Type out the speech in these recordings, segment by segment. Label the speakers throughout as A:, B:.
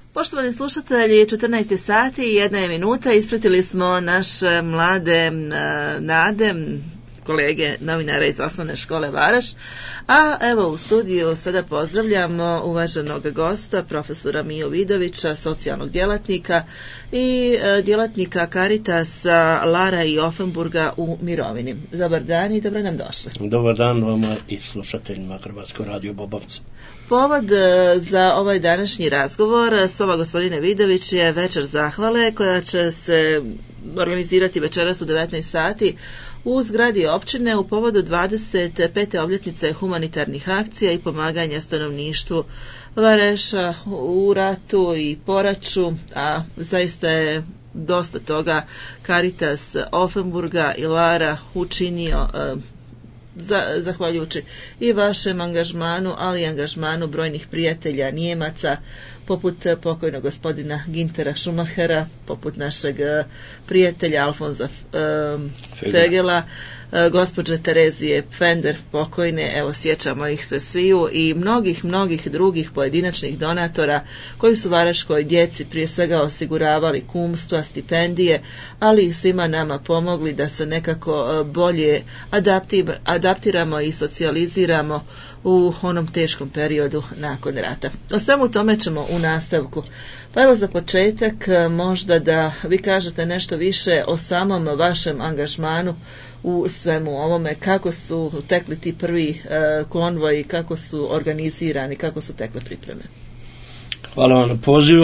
A: Poštovani slušatelji, 14 sati i 1 minuta, ispratili smo naše mlade nade, kolege novinara iz osnovne škole Varaš, a evo u studiju sada pozdravljamo uvaženog gosta, profesora Miju Vidovića, socijalnog djelatnika i djelatnika Caritasa Lara i Offenburga u mirovini. Dobar dan i dobro nam došli.
B: Dobar dan vama i slušateljima Hrvatskog radio Bobovca.
A: Povod za ovaj današnji razgovor s vama, gospodine Vidović, je večer zahvale koja će se organizirati večeras u 19 sati u zgradi općine u povodu 25. obljetnice humanitarnih akcija i pomaganja stanovništvu Vareša u ratu i poraču, a zaista je dosta toga Caritas Offenburga i Lara učinio zahvaljujući i vašem angažmanu, ali i angažmanu brojnih prijatelja Nijemaca, poput pokojnog gospodina Gintera Schumachera, poput našeg prijatelja Alfonsa Fegela, gospođe Terezije Pfender pokojne, evo sjećamo ih se sviju, i mnogih drugih pojedinačnih donatora koji su varaškoj djeci prije svega osiguravali kumstva, stipendije, ali i svima nama pomogli da se nekako bolje adaptiramo i socijaliziramo u onom teškom periodu nakon rata. O svemu tome ćemo u nastavku. Pa evo za početak možda da vi kažete nešto više o samom vašem angažmanu u svemu ovome, kako su tekli ti prvi konvoji, kako su organizirani, kako su tekle pripreme.
B: Hvala vam na pozivu.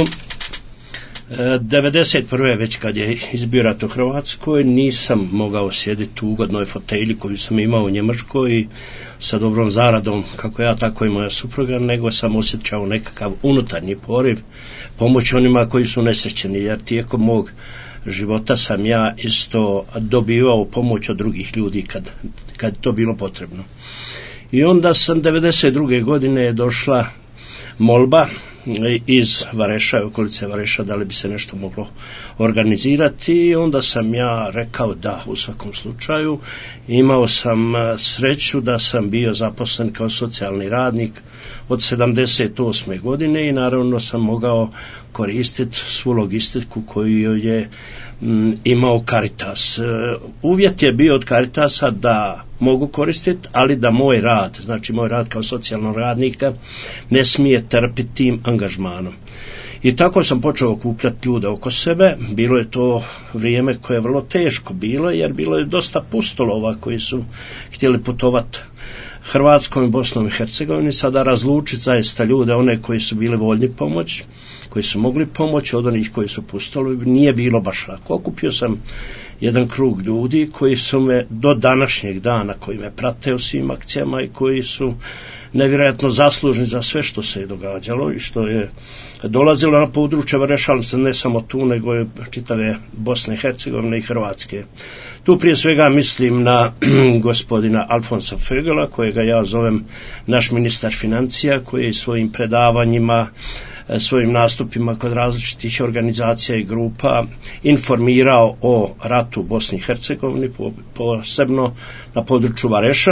B: 1991. već kad je izbio rat u Hrvatskoj, nisam mogao sjediti u ugodnoj fotelji koju sam imao u Njemačkoj sa dobrom zaradom, kako ja tako i moja supruga, nego sam osjećao nekakav unutarnji poriv pomoći onima koji su nesrećeni, jer tijekom mog života sam ja isto dobivao pomoć od drugih ljudi kad to bilo potrebno. I onda sam 1992. godine je došla molba iz Vareša, okolice Vareša, da li bi se nešto moglo organizirati, i onda sam ja rekao da, u svakom slučaju. Imao sam sreću da sam bio zaposlen kao socijalni radnik od 78. godine i naravno sam mogao koristiti svu logistiku koju je imao Caritas. Uvjet je bio od Caritasa da mogu koristiti, ali da moj rad, znači moj rad kao socijalnog radnika, ne smije trpiti tim angažmanom. I tako sam počeo okupljati ljude oko sebe. Bilo je to vrijeme koje je vrlo teško bilo, jer bilo je dosta pustolova koji su htjeli putovati Hrvatskom i Bosnom i Hercegovini, sada razlučiti zaista ljude, one koji su bili voljni pomoć, koji su mogli pomoći, od onih koji su pustolovi, nije bilo baš lako. Okupio sam jedan krug ljudi koji su me do današnjeg dana, koji me prate u svim akcijama i koji su nevjerojatno zaslužni za sve što se je događalo i što je dolazilo na područje Vareša, ne samo tu, nego je čitave Bosne i Hercegovine i Hrvatske. Tu prije svega mislim na gospodina Alfonsa Fegela, kojega ja zovem naš ministar financija, koji je svojim predavanjima, svojim nastupima kod različitih organizacija i grupa informirao o ratu u Bosni i Hercegovini, posebno na području Vareša.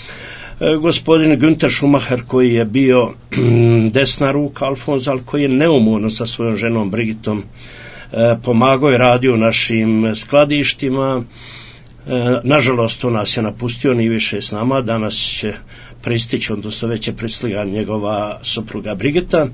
B: Gospodin Günter Schumacher, koji je bio desna ruka Alfonsa, ali koji je neumorno sa svojom ženom Brigitom pomagao i radio u našim skladištima. Nažalost, on nas je napustio, nije više s nama. Danas će pristići, odnosno već je pristigla njegova supruga Brigita.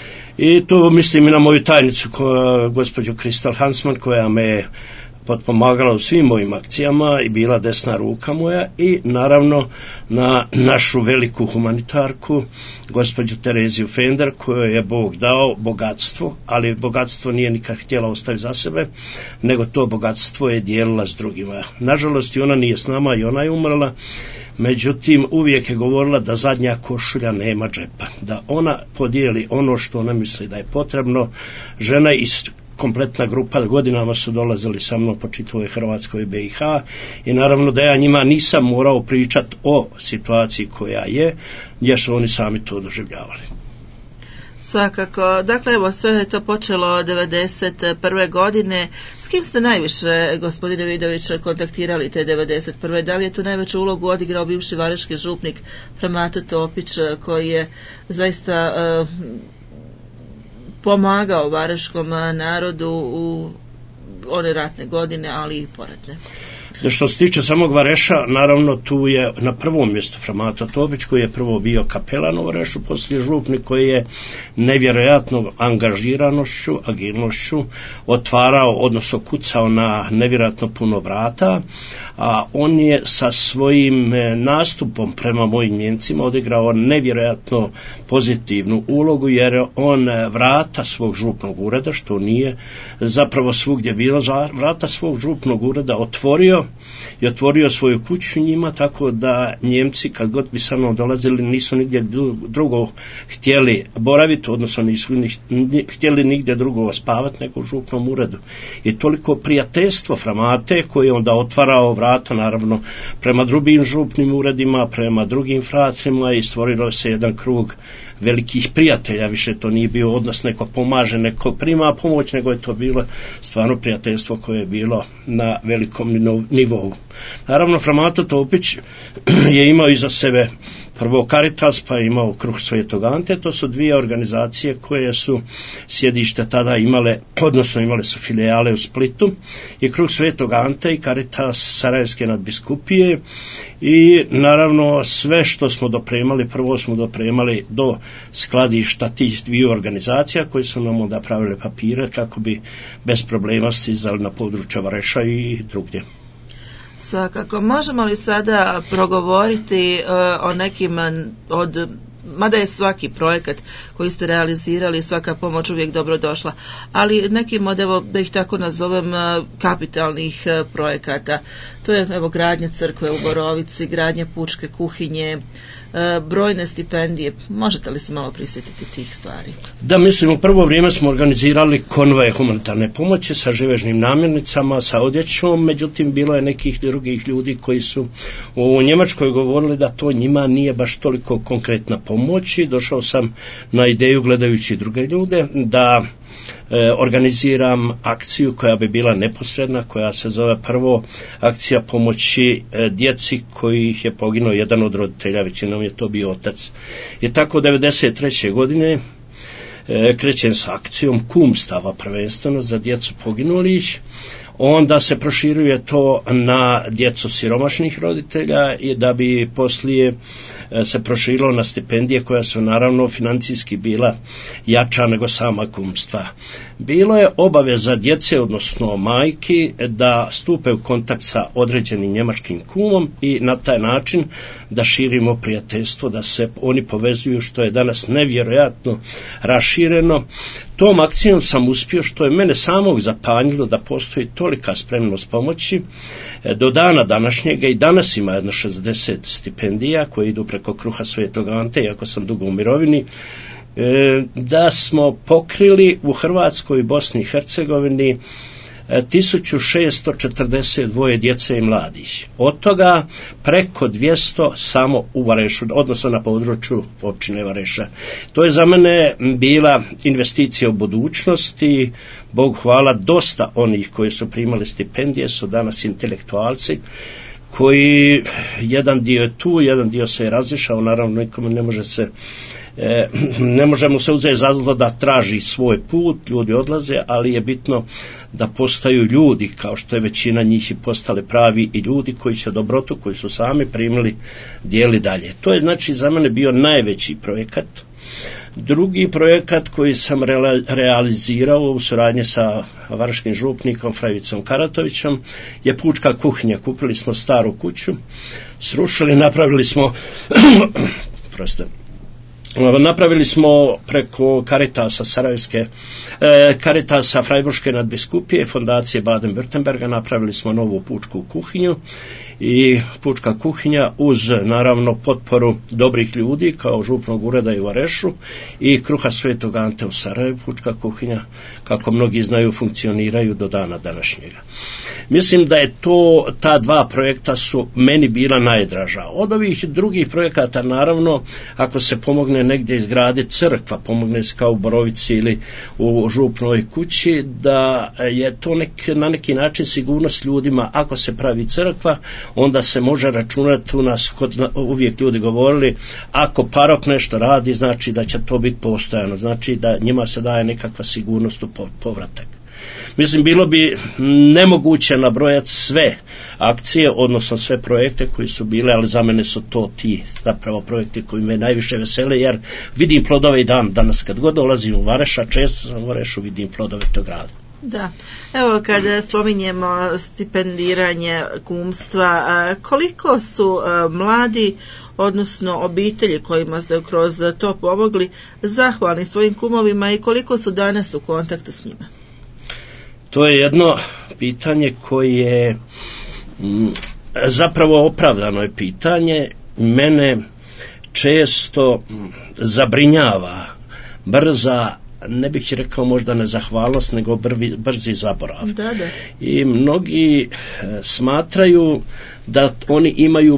B: I tu mislim i na moju tajnicu, gospođu Kristal Hansman, koja me je potpomagala u svim mojim akcijama i bila desna ruka moja, i naravno na našu veliku humanitarku, gospođu Tereziju Pfender, kojoj je Bog dao bogatstvo, ali bogatstvo nije nikad htjela ostaviti za sebe, nego to bogatstvo je dijelila s drugima. Nažalost, i ona nije s nama i ona je umrla, međutim uvijek je govorila da zadnja košulja nema džepa, da ona podijeli ono što ona misli da je potrebno. Žena iz kompletna grupa godinama su dolazili sa mnom po čitavoj Hrvatskoj i BiH, i naravno da ja njima nisam morao pričati o situaciji koja je, jer su oni sami to doživljavali.
A: Svakako. Dakle, evo, sve je to počelo 1991. godine. S kim ste najviše, gospodine Vidović, kontaktirali te 1991. Da li je tu najveću ulogu odigrao bivši vareški župnik Mato Topić, koji je zaista pomagao vareškom narodu u one ratne godine, ali i poratne.
B: Što se tiče samog Vareša, naravno tu je na prvom mjestu Fra Mato Topić, koji je prvo bio kapelan u Varešu, poslije župnik koji je nevjerojatno angažiranošću, agilnošću otvarao, odnosno kucao na nevjerojatno puno vrata, a on je sa svojim nastupom prema mojim Njemcima odigrao nevjerojatno pozitivnu ulogu, jer on vrata svog župnog ureda, što nije zapravo svugdje bilo, vrata svog župnog ureda otvorio i otvorio svoju kuću njima, tako da Njemci kad god bi sa mnom dolazili nisu nigdje drugo htjeli boraviti, odnosno nisu htjeli nigdje drugo spavati nego u župnom uredu. I toliko prijateljstvo Fra Mate koji je onda otvarao vrata naravno prema drugim župnim uredima, prema drugim fracima i stvorilo se jedan krug velikih prijatelja. Više to nije bio odnos neko pomaže, neko prima pomoć, nego je to bilo stvarno prijateljstvo koje je bilo na velikom nivou. Naravno, Fra Mato Topić je imao iza sebe prvo Caritas, pa je imao Kruh Svetog Ante. To su dvije organizacije koje su sjedište tada imale, odnosno imale su filijale u Splitu, i Kruh Svetog Ante i Caritas Sarajevske nadbiskupije. I naravno sve što smo dopremali, prvo smo dopremali do skladišta tih dviju organizacija koji su nam onda pravili papire kako bi bez problema stizali na područja Vareša i drugdje.
A: Svakako. Možemo li sada progovoriti o nekim od, mada je svaki projekat koji ste realizirali, svaka pomoć uvijek dobro došla, ali nekim od, evo, da ih tako nazovem, kapitalnih projekata. To je, evo, gradnja crkve u Borovici, gradnja pučke kuhinje, brojne stipendije. Možete li se malo prisjetiti tih stvari?
B: Da, mislim, u prvo vrijeme smo organizirali konvoje humanitarne pomoći sa živežnim namirnicama, sa odjećom, međutim bilo je nekih drugih ljudi koji su u Njemačkoj govorili da to njima nije baš toliko konkretna pomoć. Došao sam na ideju, gledajući druge ljude, da organiziram akciju koja bi bila neposredna, koja se zove prvo akcija pomoći djeci kojih je poginuo jedan od roditelja, većinom je to bio otac. I tako 1993. godine krećem s akcijom kumstava, prvenstveno za djecu poginulih. Onda se proširuje to na djecu siromašnih roditelja i da bi poslije se proširilo na stipendije koja su naravno financijski bila jača nego sama kumstva. Bilo je obaveza djece, odnosno majki, da stupe u kontakt sa određenim njemačkim kumom i na taj način da širimo prijateljstvo, da se oni povezuju, što je danas nevjerojatno rašireno. Tom akcijom sam uspio, što je mene samog zapanjilo, da postoji tolika spremnost pomoći. Do dana današnjega i danas ima jedno 60 stipendija koje idu preko Kruha Svetog Ante, iako sam dugo u mirovini, da smo pokrili u Hrvatskoj i Bosni i Hercegovini 1642 djece i mladih. Od toga preko 200 samo u Varešu, odnosno na području općine Vareša. To je za mene bila investicija u budućnosti. Bog hvala, dosta onih koji su primali stipendije su danas intelektualci, koji jedan dio je tu, jedan dio se je razišao, naravno nikome ne možemo se uzeti za zlo da traži svoj put, ljudi odlaze, ali je bitno da postaju ljudi, kao što je većina njih i postale pravi i ljudi koji će dobrotu, koji su sami primili, dijeli dalje. To je znači za mene bio najveći projekat. Drugi projekat koji sam realizirao u suradnji sa vareškim župnikom Frajvicom Karatovićem je pučka kuhinja. Kupili smo staru kuću, srušili, napravili smo napravili smo preko Caritasa Sarajevske, Caritasa Freiburške nadbiskupije, fondacije Baden-Württemberga, napravili smo novu pučku kuhinju. I pučka kuhinja uz naravno potporu dobrih ljudi kao župnog ureda i Varešu i Kruha Svetog Ante u Sarajevu, pučka kuhinja, kako mnogi znaju, funkcioniraju do dana današnjega. Mislim da je to, ta dva projekta su meni bila najdraža. Od ovih drugih projekata, naravno, ako se pomogne negdje izgraditi crkva, pomogne se kao u Borovici ili u župnoj kući, da je to na neki način sigurnost ljudima. Ako se pravi crkva, onda se može računati, u nas uvijek ljudi govorili, ako parok nešto radi, znači da će to biti postojano, znači da njima se daje nekakva sigurnost u povratak. Mislim, bilo bi nemoguće nabrojati sve akcije, odnosno sve projekte koji su bile, ali za mene su to ti zapravo projekti koji me najviše vesele, jer vidim plodove i danas kad god dolazim u Vareša, često sam u Varešu, vidim plodove tog rada.
A: Da, evo kad spominjemo stipendiranje kumstva, koliko su mladi, odnosno obitelji kojima ste kroz to pomogli, zahvalni svojim kumovima i koliko su danas u kontaktu s njima?
B: To je jedno pitanje koje zapravo opravdano je pitanje. Mene često zabrinjava brza, ne bih rekao možda nezahvalnost, nego brzi zaborav.
A: Da.
B: I mnogi smatraju da oni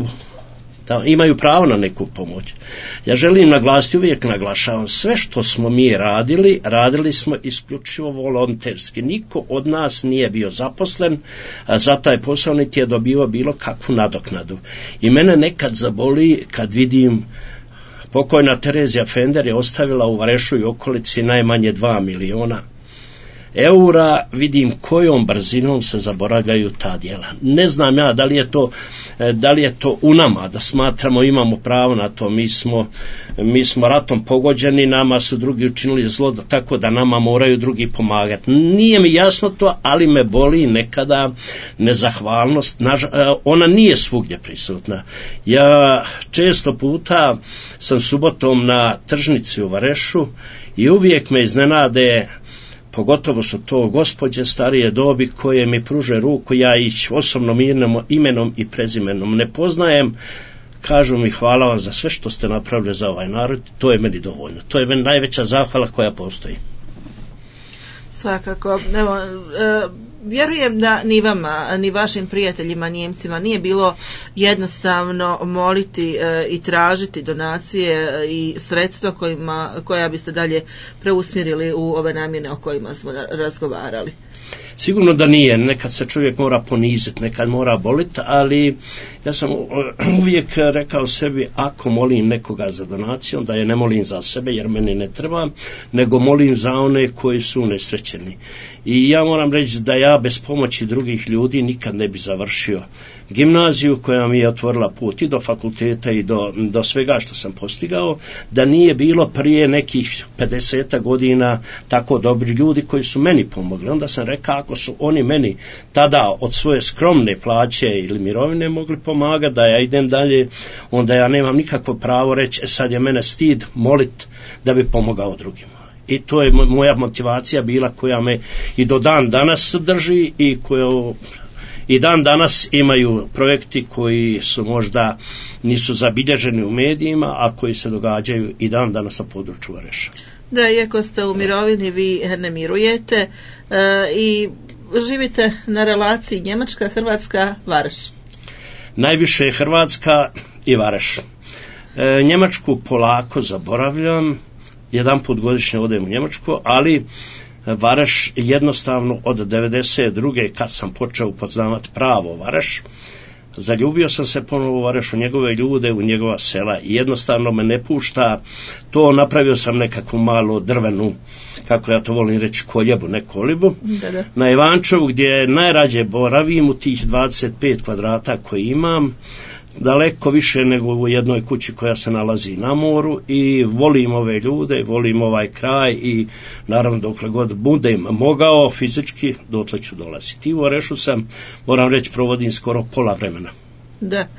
B: imaju pravo na neku pomoć. Ja želim naglasiti, uvijek naglašavam, sve što smo mi radili smo isključivo volonterski. Niko od nas nije bio zaposlen, a za taj posao niti je dobivao bilo kakvu nadoknadu. I mene nekad zaboli kad vidim pokojna Terezija Fender je ostavila u Varešu i okolici najmanje 2 miliona eura, vidim kojom brzinom se zaboravljaju ta djela. Ne znam ja da li je to u nama, da smatramo imamo pravo na to, mi smo ratom pogođeni, nama su drugi učinili zlo, tako da nama moraju drugi pomagati. Nije mi jasno to, ali me boli nekada nezahvalnost, ona nije svugdje prisutna. Ja često puta sam subotom na tržnici u Varešu i uvijek me iznenade, pogotovo su to gospođe starije dobi koje mi pruže ruku, ja ih osobnom imenom i prezimenom ne poznajem, kažu mi hvala vam za sve što ste napravili za ovaj narod, to je meni dovoljno, to je meni najveća zahvala koja postoji.
A: Svakako, evo, vjerujem da ni vama, ni vašim prijateljima Nijemcima nije bilo jednostavno moliti i tražiti donacije i sredstva koja biste dalje preusmjerili u ove namjene o kojima smo razgovarali.
B: Sigurno da nije, nekad se čovjek mora poniziti, nekad mora boliti, ali ja sam uvijek rekao sebi, ako molim nekoga za donaciju, da je ne molim za sebe jer meni ne treba, nego molim za one koji su unesrećeni. I ja moram reći da ja bez pomoći drugih ljudi nikad ne bi završio gimnaziju koja mi je otvorila put i do fakulteta i do svega što sam postigao, da nije bilo prije nekih 50 godina tako dobri ljudi koji su meni pomogli. Onda sam rekao, ako su oni meni tada od svoje skromne plaće ili mirovine mogli pomagati da ja idem dalje, onda ja nemam nikakvo pravo reći, sad je mene stid molit da bi pomogao drugima. I to je moja motivacija bila koja me i do dan danas drži i koju i dan danas imaju projekti koji su možda nisu zabilježeni u medijima, a koji se događaju i dan danas na području Vareša.
A: Da, iako ste u mirovini, vi ne mirujete i živite na relaciji Njemačka, Hrvatska, Vareš.
B: Najviše je Hrvatska i Vareš. Njemačku polako zaboravljam, jedan put godišnje odem u Njemačku, ali Vareš jednostavno od 92. kad sam počeo upoznavati pravo Vareš, zaljubio sam se ponovo u Vareš, u njegove ljude, u njegova sela i jednostavno me ne pušta to. Napravio sam nekakvu malu drvenu, kako ja to volim reći, koljebu, ne kolibu, na Ivančevu gdje najrađe boravim u tih 25 kvadrata koji imam, daleko više nego u jednoj kući koja se nalazi na moru i volim ove ljude, volim ovaj kraj i naravno dokle god budem mogao fizički dotle ću dolaziti. I u Varešu sam, moram reći, provodim skoro pola vremena.
A: Da,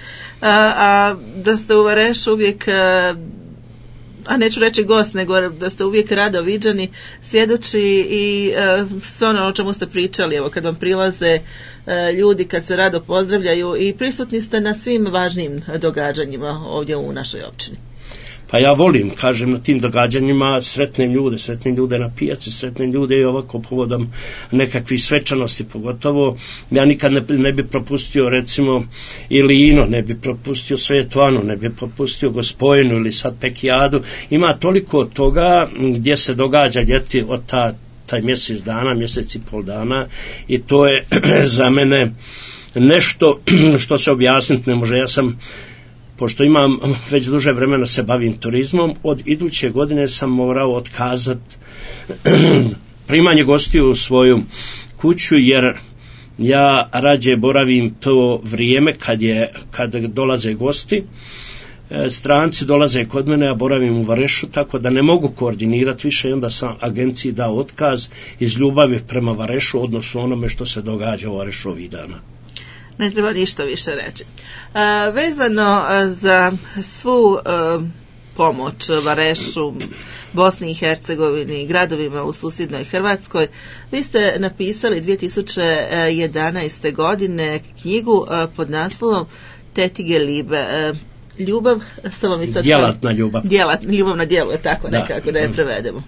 A: a da ste u Varešu uvijek, a neću reći gost, nego da ste uvijek rado viđani, svjedoči i sve ono o čemu ste pričali, evo kad vam prilaze ljudi, kad se rado pozdravljaju i prisutni ste na svim važnim događanjima ovdje u našoj općini.
B: Pa ja volim, kažem, na tim događanjima sretnim ljude na pijaci, sretnim ljude i ovako povodom nekakvih svečanosti, pogotovo ja nikad ne bi propustio recimo Ilinu, ne bi propustio Svetu Anu, ne bi propustio Gospojinu ili sad Pekijadu. Ima toliko toga gdje se događa ljeti od taj mjesec i pol dana i to je za mene nešto što se objasniti ne može. Ja sam, pošto imam već duže vremena se bavim turizmom, od iduće godine sam morao otkazati primanje gostiju u svoju kuću, jer ja rađe boravim to vrijeme kad dolaze gosti. Stranci dolaze kod mene, a boravim u Varešu, tako da ne mogu koordinirati više i onda sam agenciji dao otkaz iz ljubavi prema Varešu, odnosno onome što se događa u Varešu ovih dana.
A: Ne treba ništa više reći. Vezano za svu pomoć Varešu, Bosni i Hercegovini, gradovima u susjednoj Hrvatskoj, vi ste napisali 2011. godine knjigu pod naslovom Tetige Libe. Ljubav, samo mi sad...
B: Djelatna ljubav.
A: Ljubav na djelu, je tako nekako da je prevedemo.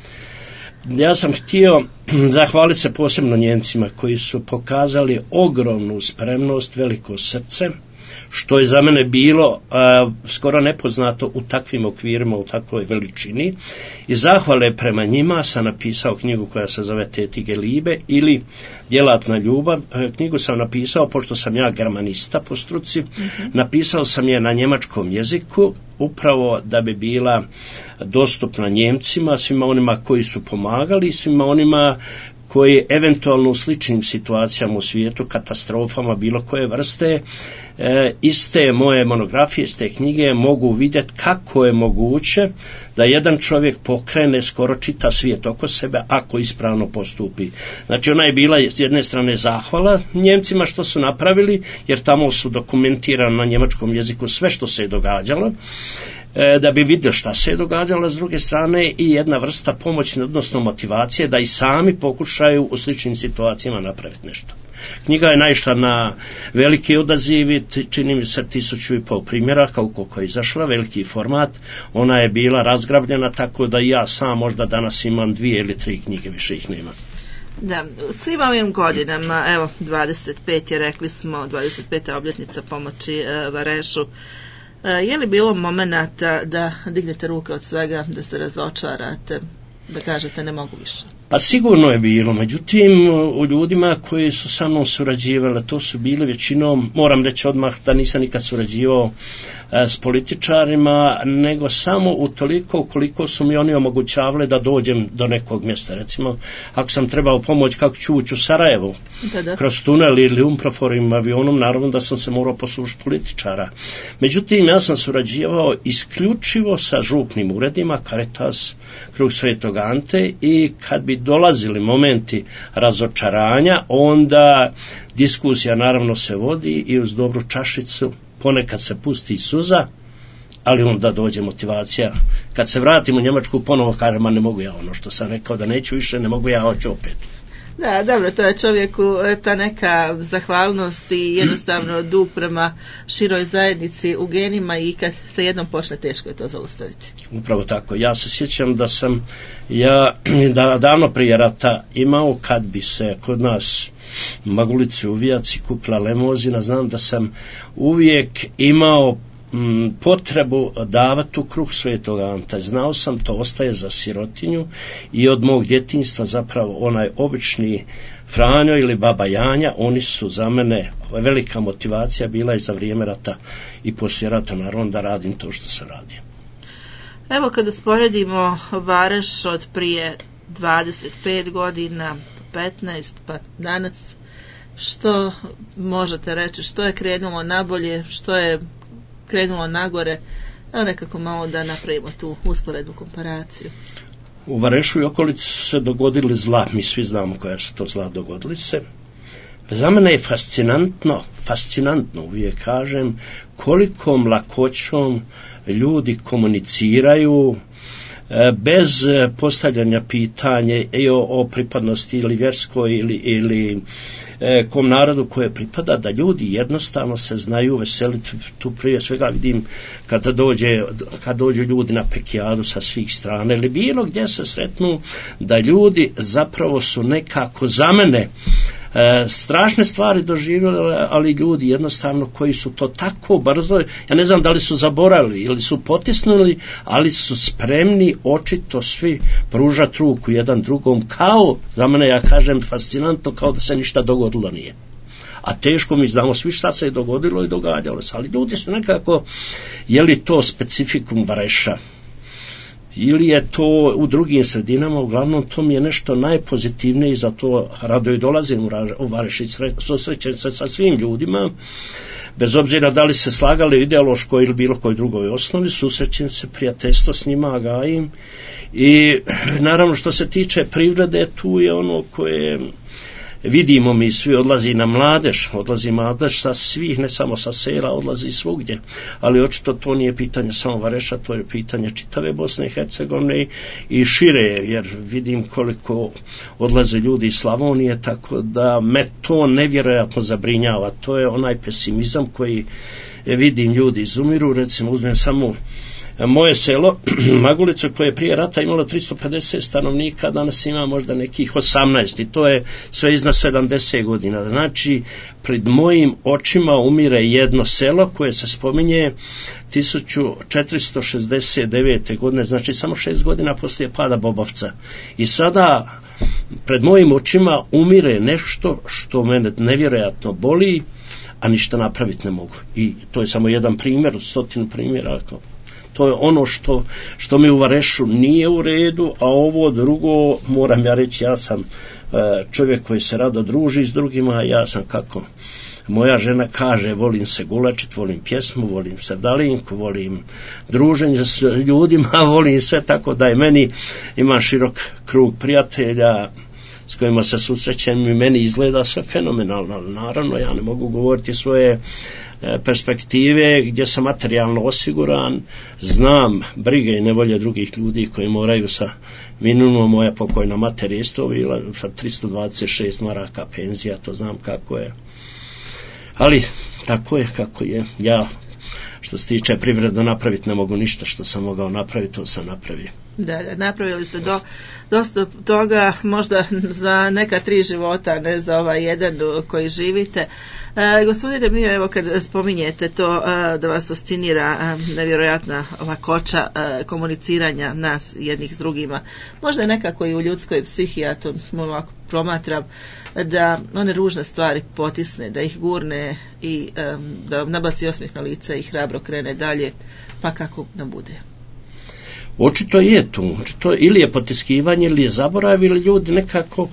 B: Ja sam htio zahvaliti se posebno Njemcima koji su pokazali ogromnu spremnost, veliko srce, što je za mene bilo skoro nepoznato u takvim okvirima, u takvoj veličini. I zahvale prema njima sam napisao knjigu koja se zove Tetige Libe ili Djelatna ljubav. Knjigu sam napisao, pošto sam ja germanista po struci, napisao sam je na njemačkom jeziku, upravo da bi bila dostupna Njemcima, svima onima koji su pomagali i svima onima koji eventualno u sličnim situacijama u svijetu, katastrofama bilo koje vrste, iste moje monografije, iste knjige mogu vidjeti kako je moguće da jedan čovjek pokrene skoro čita svijet oko sebe ako ispravno postupi. Znači ona je bila s jedne strane zahvala Njemcima što su napravili, jer tamo su dokumentirano na njemačkom jeziku sve što se je događalo, da bi vidio šta se je događalo, s druge strane i jedna vrsta pomoći, odnosno motivacije da i sami pokušaju u sličnim situacijama napraviti nešto. Knjiga je naišla na veliki odaziv, čini mi se 1500 primjeraka ukoliko je izašla, veliki format. Ona je bila razgrabljena tako da ja sam možda danas imam 2 ili 3 knjige, više ih nema.
A: Da, svim ovim godinama, evo 25 je, rekli smo, 25. obljetnica pomoći Varešu. Je li bilo momenata da dignete ruke od svega, da se razočarate, da kažete ne mogu više?
B: Pa sigurno je bilo, međutim u ljudima koji su sa mnom surađivali, to su bili većinom, moram reći odmah da nisam nikad surađivao s političarima, nego samo utoliko koliko su mi oni omogućavali da dođem do nekog mjesta. Recimo, ako sam trebao pomoć kako ću ući u Sarajevo, kroz tunel ili umproforim avionom, naravno da sam se morao poslušati političara. Međutim, ja sam surađivao isključivo sa župnim uredima, Caritas, Kruh Svetog Ante, i kad bi dolazili momenti razočaranja, onda diskusija naravno se vodi i uz dobru čašicu ponekad se pusti suza, ali onda dođe motivacija. Kad se vratim u Njemačku, ponovo kažem, ne mogu ja ono što sam rekao da neću više, ne mogu ja, hoću opet.
A: Da, dobro, to je čovjeku ta neka zahvalnost i jednostavno dug prema široj zajednici u genima, i kad se jednom počne, teško je to zaustaviti.
B: Upravo tako. Ja se sjećam da sam davno prije rata imao, kad bi se kod nas Magulici u Vijaci kupila lemozina, znam da sam uvijek imao potrebu davati u Kruh Svetog Anta. Znao sam, to ostaje za sirotinju, i od mog djetinjstva zapravo onaj obični Franjo ili Baba Janja, oni su za mene velika motivacija bila i za vrijeme rata i poslije rata, naravno da radim to što sam radio.
A: Evo, kada sporedimo Vareš od prije 25 godina, 15, pa danas, što možete reći, što je krenulo nabolje, što je krenulo nagore, a nekako malo da napravimo tu usporedbu, komparaciju.
B: U Varešu i okolici su se dogodili zla, mi svi znamo koja su to zla dogodili se. Za mene je fascinantno, uvijek kažem, kolikom lakoćom ljudi komuniciraju bez postavljanja pitanje o pripadnosti ili vjerskoj ili kom narodu koje pripada, da ljudi jednostavno se znaju veseliti. Tu prije svega vidim kad dođu ljudi na pekijadu sa svih strana ili bilo gdje se sretnu, da ljudi zapravo su nekako za mene strašne stvari doživjeli, ali ljudi jednostavno koji su to tako brzo, ja ne znam da li su zaboravili ili su potisnuli, ali su spremni očito svi pružati ruku jedan drugom, kao, za mene, ja kažem, fascinantno, kao da se ništa dogodilo nije. a teško mi znamo svi šta se je dogodilo i događalo se, ali ljudi su nekako, je li to specifikum Vareša ili je to u drugim sredinama, uglavnom to mi je nešto najpozitivnije i zato rado i dolazim u Vareš i susrećem se sa svim ljudima, bez obzira da li se slagali u ideološkoj ili bilo kojoj drugoj osnovi, susrećem se, prijateljstvo s njima gajim i naravno što se tiče privrede, tu je ono koje vidimo mi svi, odlazi mladež sa svih, ne samo sa sela, odlazi svugdje, ali očito to nije pitanje samo Vareša, to je pitanje čitave Bosne i Hercegovine i šire, jer vidim koliko odlaze ljudi iz Slavonije, tako da me to nevjerojatno zabrinjava. To je onaj pesimizam koji vidim, ljudi izumiru. Recimo uzmem samo moje selo Magulicu, koje je prije rata imalo 350 stanovnika, danas ima možda nekih 18 i to je sve iznad 70 godina. Znači, pred mojim očima umire jedno selo koje se spominje 1469. godine, znači samo 6 godina poslije pada Bobovca. I sada pred mojim očima umire nešto što mene nevjerojatno boli, a ništa napraviti ne mogu. I to je samo jedan primjer, 100 primjera. To je ono što mi u Varešu nije u redu, a ovo drugo, moram ja reći, ja sam čovjek koji se rado druži s drugima, ja sam kako moja žena kaže, volim se gulačit, volim pjesmu, volim sevdalinku, volim druženje s ljudima, volim sve, tako da je meni, ima širok krug prijatelja s kojima se susrećem i meni izgleda sve fenomenalno. Naravno, ja ne mogu govoriti svoje perspektive gdje sam materijalno osiguran, znam brige i nevolje drugih ljudi koji moraju sa minimumom, moja pokojna mater isto bila sa 326 maraka penzija, to znam kako je, ali tako je kako je. Ja što se tiče privrede napraviti ne mogu ništa, što sam mogao napraviti, to sam napravio.
A: Da, napravili ste dosta toga, možda za neka 3 života, ne za ovaj jedan koji živite. Gospodine Mio, evo kad spominjete to da vas fascinira nevjerojatna lakoća komuniciranja nas jednih s drugima, možda nekako i u ljudskoj psihi, ja to ovako promatram, da one ružne stvari potisne, da ih gurne i da nabaci osmijeh na lice i hrabro krene dalje, pa kako nam bude.
B: Očito je tu, ili je potiskivanje, ili je zaborav, ili ljudi nekako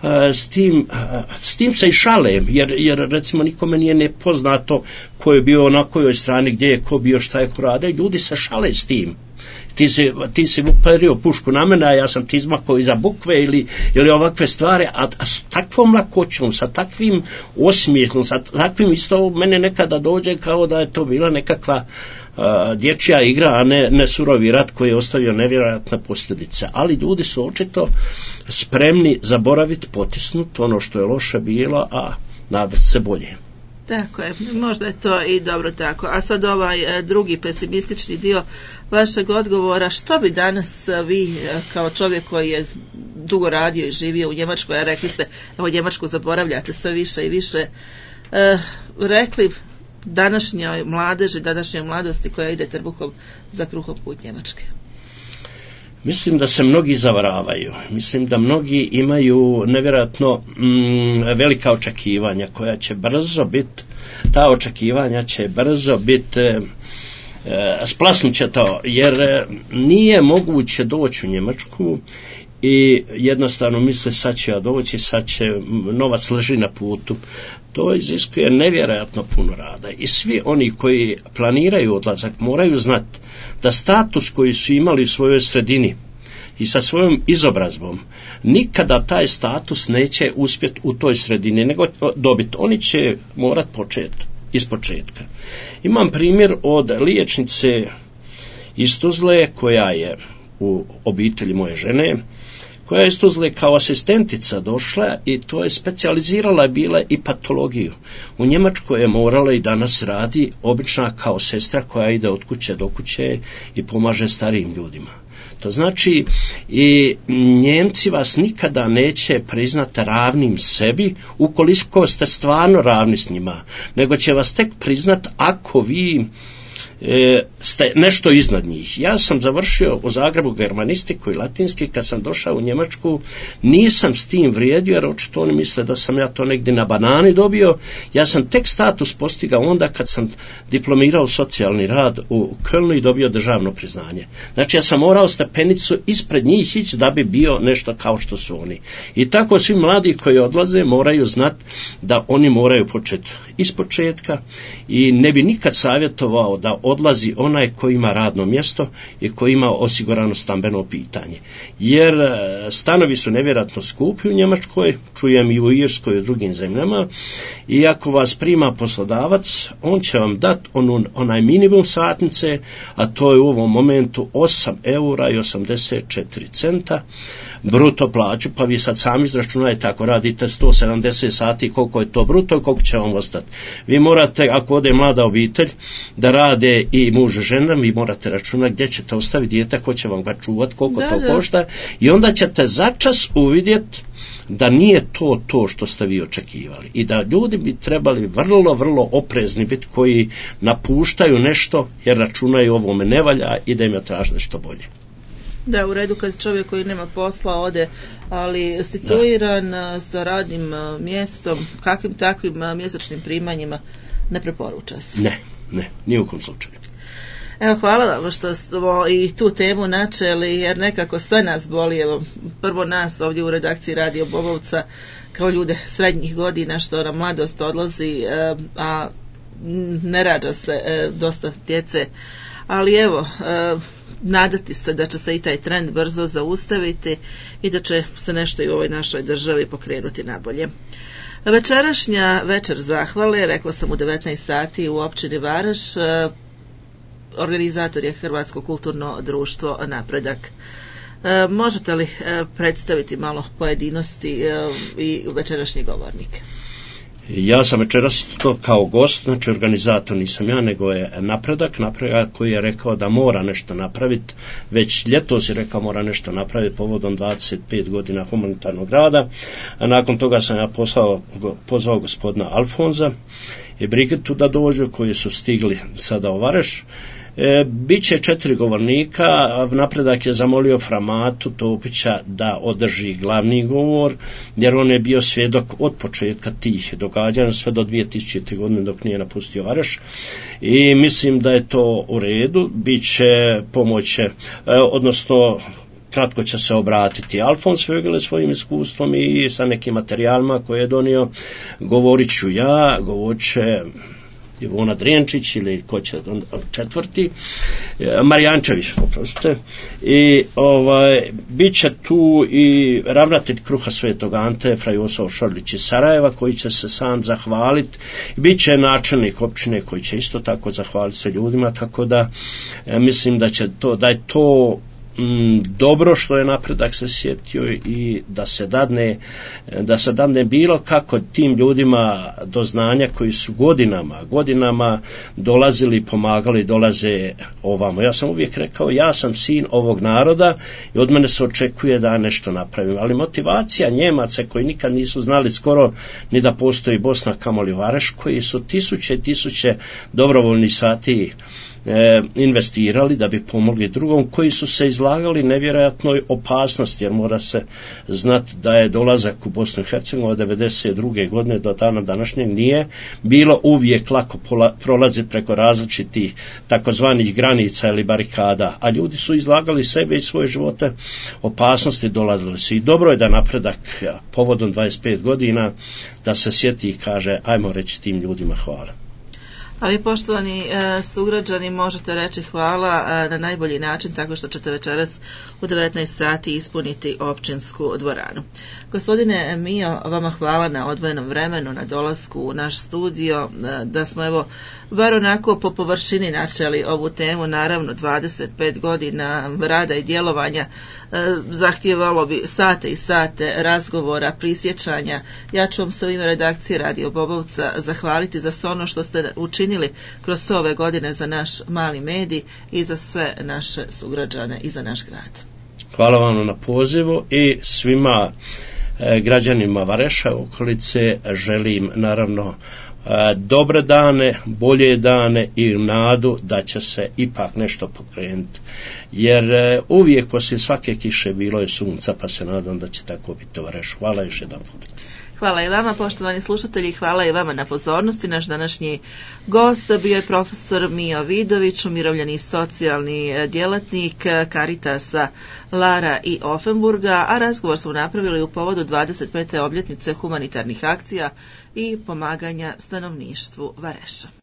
B: s tim se i šale, jer recimo nikome nije nepoznato ko je bio na kojoj strani, gdje je ko bio, šta je ko rade, ljudi se šale s tim. Ti si uperio pušku na mene, a ja sam ti izmakao iza bukve ili ovakve stvari, a s takvom lakoćom, sa takvim osmijehom, sa takvim isto mene nekada dođe kao da je to bila nekakva dječja igra, a ne surovi rat koji je ostavio nevjerojatne posljedice. Ali ljudi su očito spremni zaboraviti, potisnuti ono što je loše bilo, a nadati se bolje.
A: Tako je, možda je to i dobro tako. A sad ovaj drugi pesimistični dio vašeg odgovora, što bi danas vi kao čovjek koji je dugo radio i živio u Njemačkoj, a rekli ste, evo Njemačku zaboravljate sve više i više, rekli današnjoj mladeži, današnjoj mladosti koja ide trbuhom za kruhom put Njemačke?
B: Mislim da se mnogi zavaravaju. Mislim da mnogi imaju nevjerojatno velika očekivanja koja će brzo biti, ta očekivanja će brzo biti splasnuće to, jer nije moguće doći u Njemačku i jednostavno misle sad će ja doći, sad će novac leži na putu. To iziskuje nevjerojatno puno rada i svi oni koji planiraju odlazak moraju znati da status koji su imali u svojoj sredini i sa svojom izobrazbom, nikada taj status neće uspjeti u toj sredini nego dobiti. Oni će morati početi iz početka. Imam primjer od liječnice iz Tuzle koja je u obitelji moje žene, koja je iz Tuzle kao asistentica došla i to je specijalizirala bila i patologiju. U Njemačkoj je morala i danas radi obična kao sestra koja ide od kuće do kuće i pomaže starijim ljudima. To znači i Njemci vas nikada neće priznati ravnim sebi ukoliko ste stvarno ravni s njima, nego će vas tek priznati ako vi ste nešto iznad njih. Ja sam završio u Zagrebu germanistiku i latinski, kad sam došao u Njemačku nisam s tim vrijedio, jer očito oni misle da sam ja to negdje na banani dobio. Ja sam tek status postigao onda kad sam diplomirao socijalni rad u Kölnu i dobio državno priznanje. Znači ja sam morao stepenicu ispred njih ići da bi bio nešto kao što su oni. I tako svi mladi koji odlaze moraju znati da oni moraju početi ispočetka i ne bi nikad savjetovao da odlazi onaj koji ima radno mjesto i koji ima osigurano stambeno pitanje. Jer stanovi su nevjerojatno skupi u Njemačkoj, čujem i u Irskoj i u drugim zemljama, i ako vas prima poslodavac, on će vam dati onaj minimum satnice, a to je u ovom momentu 8,84 € bruto plaću, pa vi sad sami izračunajte ako radite 170 sati koliko je to bruto i koliko će vam ostati. Vi morate, ako ode mlada obitelj da rade i muž i žena, vi morate računati gdje ćete ostaviti dijete, ko će vam ga čuvati, koliko to košta, i onda ćete začas uvidjeti da nije to što ste vi očekivali i da ljudi bi trebali vrlo oprezni biti koji napuštaju nešto jer računaju ovome ne valja i da im je traži nešto bolje.
A: Da, u redu kad čovjek koji nema posla ode, ali situiran sa radnim mjestom, kakvim takvim mjesečnim primanjima ne preporuča se.
B: Ne, ni u kom slučaju.
A: Evo, hvala vam što smo i tu temu načeli, jer nekako sve nas boli, evo, prvo nas ovdje u redakciji Radio Bobovca, kao ljude srednjih godina, što nam mladost odlazi, a ne rađa se dosta djece, ali evo, nadati se da će se i taj trend brzo zaustaviti i da će se nešto i u ovoj našoj državi pokrenuti nabolje. Večerašnja večer zahvale, rekla sam u 19 sati u općini Varaš, organizator je Hrvatsko kulturno društvo Napredak. Možete li predstaviti malo pojedinosti i večerašnje govornike?
B: Ja sam večeras to kao gost, znači organizator nisam ja, nego je Napredak koji je rekao da mora nešto napraviti, već ljetos je rekao mora nešto napraviti povodom 25 godina humanitarnog rada, a nakon toga sam ja pozvao gospodina Alfonza i Brigitu da dođu, koji su stigli sada u Vareš. Biće 4 govornika. Napredak je zamolio Framatu Topića da održi glavni govor, jer on je bio svjedok od početka tih događanja sve do 2000. godine dok nije napustio Vareš, i mislim da je to u redu. Biće pomoće, odnosno kratko će se obratiti Alfons Vögele svojim iskustvom i sa nekim materijalima koje je donio. Govorit ću ja, govorit će Ivona Drenčić ili ko će četvrti, Marijančević, oprostite, i bit će tu i ravnatelj Kruha Svetog Ante Fra Josov Šorlić iz Sarajeva, koji će se sam zahvaliti, bit će načelnik općine koji će isto tako zahvaliti se ljudima, tako da mislim da će da je to dobro što je Napredak se sjetio i da se dadne bilo kako tim ljudima do znanja koji su godinama dolazili, pomagali, dolaze ovamo. Ja sam uvijek rekao, ja sam sin ovog naroda i od mene se očekuje da nešto napravim, ali motivacija Njemaca koji nikad nisu znali skoro ni da postoji Bosna, kamoli Vareš, koji su tisuće dobrovoljnih sati investirali da bi pomogli drugom, koji su se izlagali nevjerojatnoj opasnosti, jer mora se znati da je dolazak u Bosnu i Hercegovinu od 1992. godine do dana današnjeg nije bilo uvijek lako prolaziti preko različitih takozvanih granica ili barikada, a ljudi su izlagali sebe i svoje živote opasnosti, dolazili su, i dobro je da Napredak povodom 25 godina da se sjeti i kaže ajmo reći tim ljudima hvala.
A: A vi, poštovani sugrađani, možete reći hvala na najbolji način tako što ćete večeras u 19 sati ispuniti općinsku dvoranu. Gospodine Mio, vama hvala na odvojenom vremenu, na dolasku u naš studio, da smo evo bar onako po površini načeli ovu temu. Naravno 25 godina rada i djelovanja zahtijevalo bi sate i sate razgovora, prisjećanja. Ja ću vam se u ime redakcije Radio Bobovca zahvaliti za sve ono što ste učinili kroz sve ove godine za naš mali medij i za sve naše sugrađane i za naš grad.
B: Hvala vam na pozivu i svima građanima Vareša okolice želim naravno dobre dane, bolje dane i nadu da će se ipak nešto pokrenuti. Jer uvijek poslije svake kiše bilo je sunca, pa se nadam da će tako biti, tovareš. Hvala još jedan put.
A: Hvala i vama, poštovani slušatelji, hvala i vama na pozornosti. Naš današnji gost bio je profesor Mijo Vidović, umirovljeni socijalni djelatnik Caritasa Lara i Offenburga, a razgovor smo napravili u povodu 25. obljetnice humanitarnih akcija i pomaganja stanovništvu Vareša.